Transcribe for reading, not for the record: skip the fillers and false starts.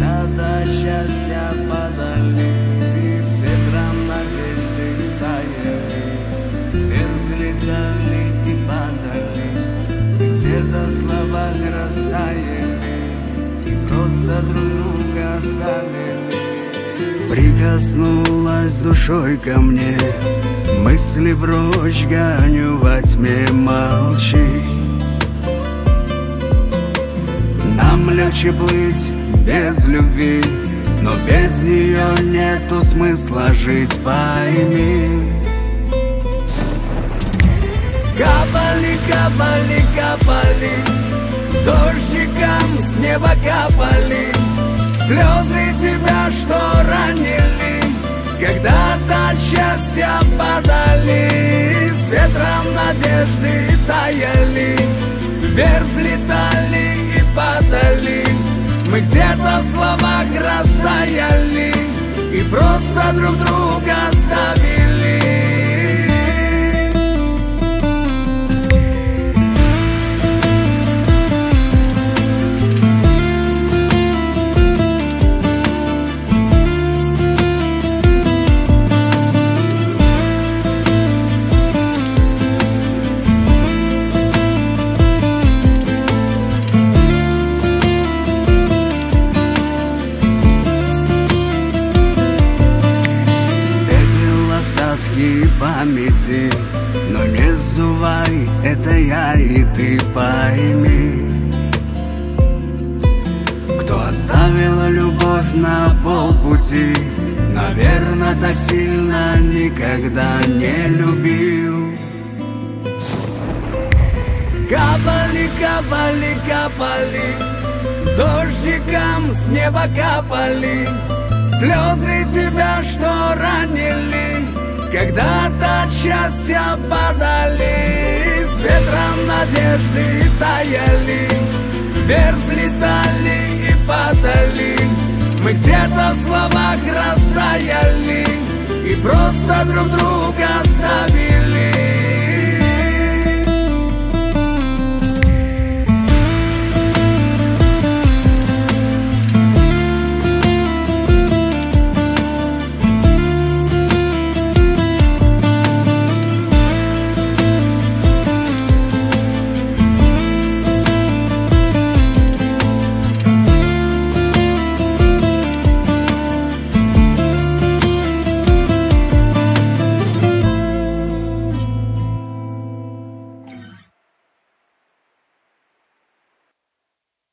когда-то счастья подали, с ветром надежды таяли, вверх взлетали и падали, где-то слова растаяли и просто друг друга оставили. Прикоснулась душой ко мне, мысли прочь гоню во тьме, молчи. Нам легче плыть без любви, но без нее нету смысла жить, пойми. Капали, капали, капали, дождиком с неба капали, слезы тебя, что ранили, когда-то счастья подали, с ветром надежды таяли, вверх взлетали и падали, мы где-то в словах растаяли и просто друг друга оставили. Памяти, но не сдувай, это я и ты, пойми. Кто оставил любовь на полпути, наверное, так сильно никогда не любил. Капали, капали, капали, дождиком с неба капали, слезы тебя, что ранили, когда-то счастья подали, с ветром надежды таяли, вверх взлетали и падали, мы где-то в словах растаяли и просто друг друга оставили.